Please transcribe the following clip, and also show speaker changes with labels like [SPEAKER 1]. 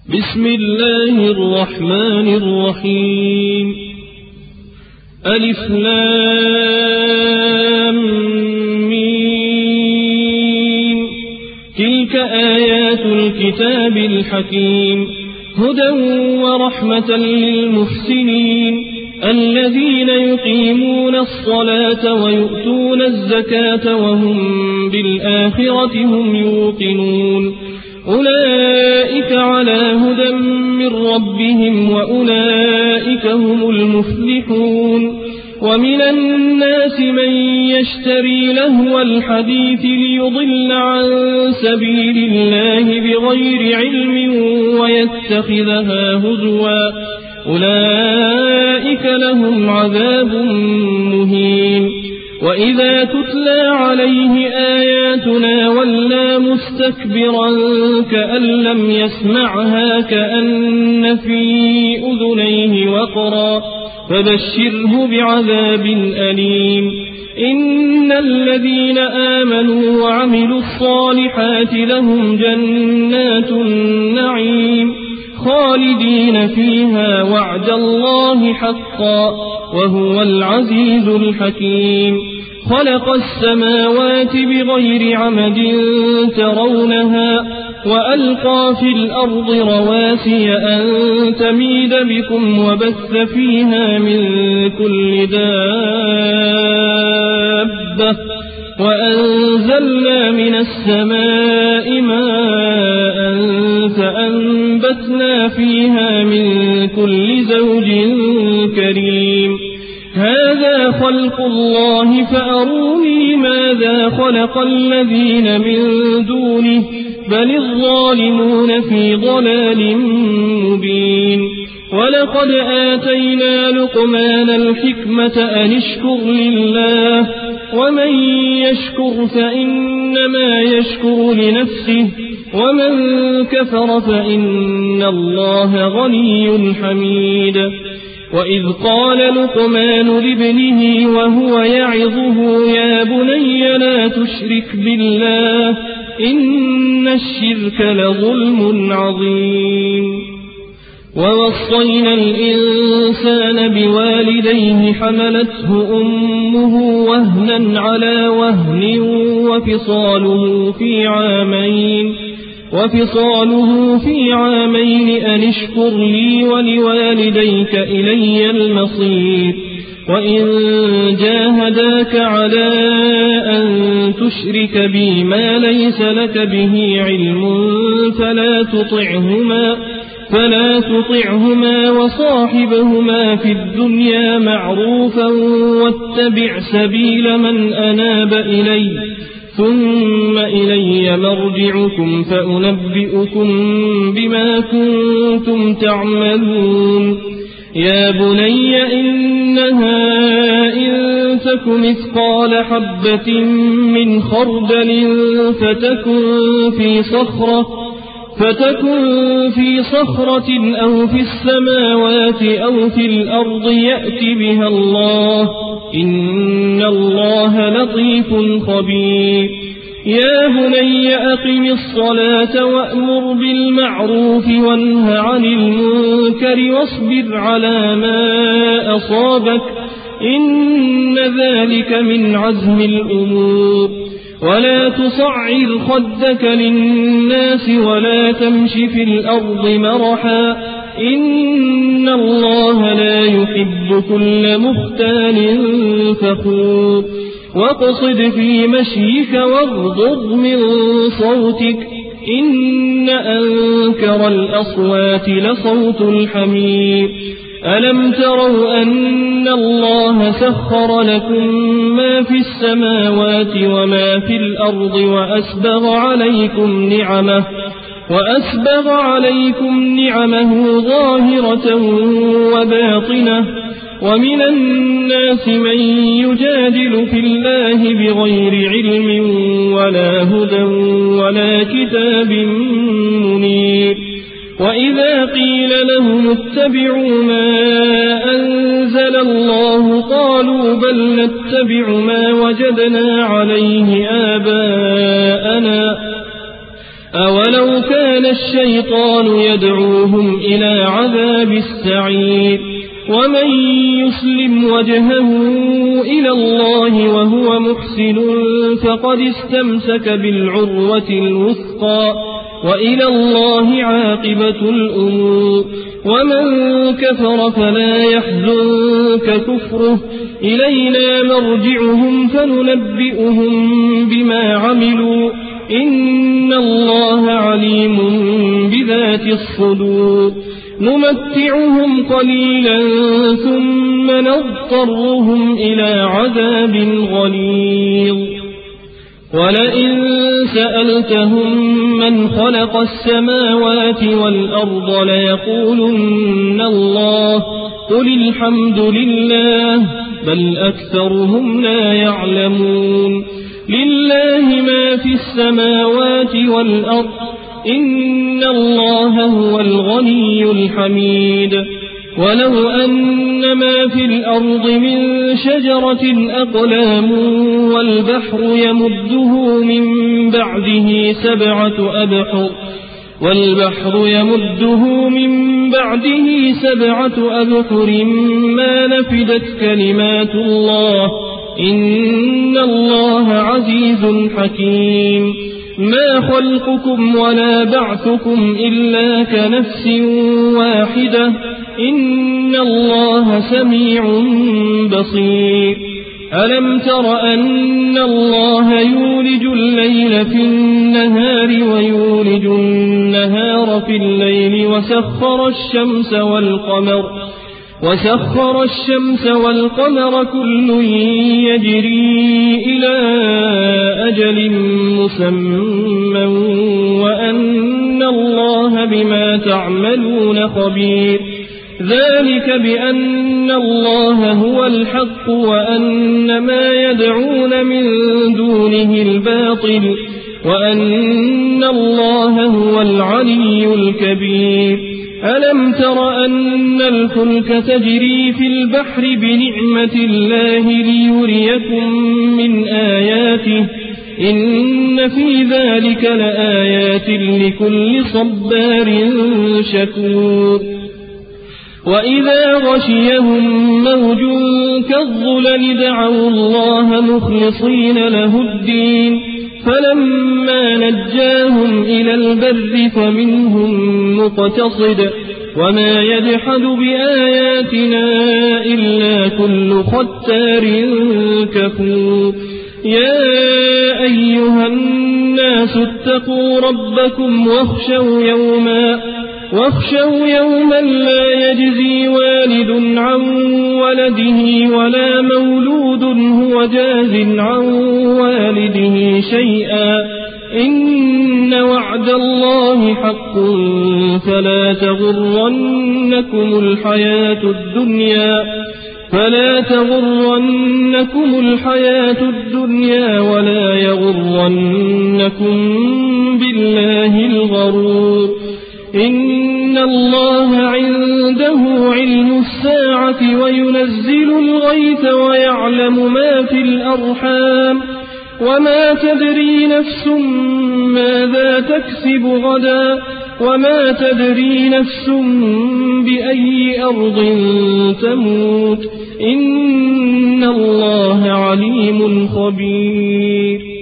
[SPEAKER 1] بسم الله الرحمن الرحيم ألف لام ميم تلك آيات الكتاب الحكيم هدى ورحمة للمحسنين الذين يقيمون الصلاة ويؤتون الزكاة وهم بالآخرة هم يوقنون أولئك على هدى من ربهم وأولئك هم المفلحون ومن الناس من يشتري لهو الحديث ليضل عن سبيل الله بغير علم ويتخذها هزوا أولئك لهم عذاب مهين وإذا تتلى عليه آياتنا ولى مستكبرا كأن لم يسمعها كأن في أذنيه وقرا فبشره بعذاب أليم إن الذين آمنوا وعملوا الصالحات لهم جنات النعيم خالدين فيها وعد الله حقا وهو العزيز الحكيم خلق السماوات بغير عمد ترونها وألقى في الأرض رواسي أن تميد بكم وبث فيها من كل دابة وأنزلنا من السماء ماء فأنبتنا فيها من كل زوج كريم هذا خلق الله فأروني ماذا خلق الذين من دونه بل الظالمون في ضلال مبين ولقد آتينا لقمان الحكمة أن اشكر لله ومن يشكر فإنما يشكر لنفسه ومن كفر فإن الله غني حميد وإذ قال لقمان لابنه وهو يعظه يا بني لا تشرك بالله إن الشرك لظلم عظيم ووصينا الإنسان بوالديه حملته أمه وهنا على وهن وفصاله في عامين أن اشكر لي ولوالديك إلي المصير وإن جاهداك على أن تشرك بي ما ليس لك به علم فلا تطعهما وصاحبهما في الدنيا معروفا واتبع سبيل من أناب إلي ثم إلي مرجعكم فأنبئكم بما كنتم تعملون يا بني إنها إن تك مثقال حبة من خردل فتكن في صخرة أو في السماوات أو في الأرض يأت بها الله إن الله لطيف خبير يا بني أقم الصلاة وأمر بالمعروف وانه عن المنكر واصبر على ما أصابك إن ذلك من عزم الأمور ولا تصعر خدك للناس ولا تمش في الأرض مرحا إن الله لا يحب كل مختال فخور واقصد في مشيك واغضض من صوتك إن أنكر الأصوات لصوت الحمير ألم تروا أن الله سخر لكم ما في السماوات وما في الأرض وأسبغ عليكم نعمه ظاهرة وباطنة ومن الناس من يجادل في الله بغير علم ولا هدى ولا كتاب منير وإذا قيل لهم اتبعوا ما أنزل الله قالوا بل نتبع ما وجدنا عليه آباءنا أولو كان الشيطان يدعوهم إلى عذاب السعير ومن يسلم وجهه إلى الله وهو محسن فقد استمسك بالعروة الوثقى وإلى الله عاقبة الأمور ومن كفر فلا يحزنك كفره إلينا مرجعهم فننبئهم بما عملوا إن الله عليم بذات الصدور نمتعهم قليلا ثم نضطرهم إلى عذاب غليظ ولئن سألتهم من خلق السماوات والأرض ليقولن الله قل الحمد لله بل أكثرهم لا يعلمون لله ما في السماوات والأرض إن الله هو الغني الحميد ولو أن ما في الأرض من شجرة أقلام والبحر يمده من بعده سبعة أبحر ما نفدت كلمات الله إن الله عزيز حكيم ما خلقكم ولا بعثكم إلا كنفس واحدة إن الله سميع بصير ألم تر أن الله يولج الليل في النهار ويولج النهار في الليل وسخر الشمس والقمر كل يجري إلى أجل مسمى وأن الله بما تعملون خبير ذلك بأن الله هو الحق وأن ما يدعون من دونه الباطل وأن الله هو العلي الكبير ألم تر أن الفلك تجري في البحر بنعمة الله ليريكم من آياته إن في ذلك لآيات لكل صبار شكور وإذا غشيهم موج كالظلل دعوا الله مخلصين له الدين فلما نجاهم إلى البر فمنهم مقتصد وما يجحد بآياتنا إلا كل ختار كفور يا أيها الناس اتقوا ربكم واخشوا يوما لا يجزي والد عن ولده ولا مولود هو جاز عن والده شيئا إن وعد الله حق فلا تغرنكم الحياة الدنيا ولا يغرنكم بالله الغرور إن الله عنده علم الساعة وينزل الغيث ويعلم ما في الأرحام وما تدري نفس ماذا تكسب غدا وما تدري نفس بأي أرض تموت إن الله عليم خبير